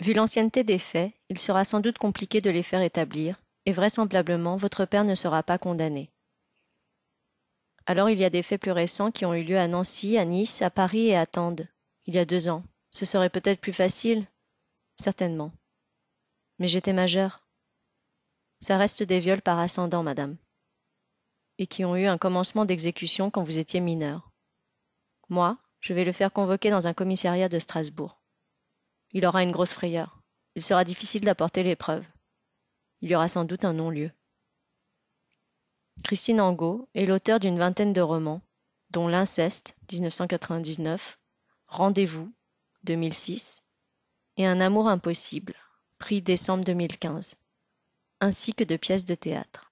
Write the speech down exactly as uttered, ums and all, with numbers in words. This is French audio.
Vu l'ancienneté des faits, il sera sans doute compliqué de les faire établir, et vraisemblablement votre père ne sera pas condamné. Alors il y a des faits plus récents qui ont eu lieu à Nancy, à Nice, à Paris et à Tende, il y a deux ans. Ce serait peut-être plus facile? Certainement. Mais j'étais majeure. Ça reste des viols par ascendant, madame, et qui ont eu un commencement d'exécution quand vous étiez mineure. Moi, je vais le faire convoquer dans un commissariat de Strasbourg. Il aura une grosse frayeur. Il sera difficile d'apporter les preuves. Il y aura sans doute un non-lieu. Christine Angot est l'auteure d'une vingtaine de romans, dont L'Inceste, dix-neuf cent quatre-vingt-dix-neuf, Rendez-vous, deux mille six, et Un amour impossible, prix décembre deux mille quinze, ainsi que de pièces de théâtre.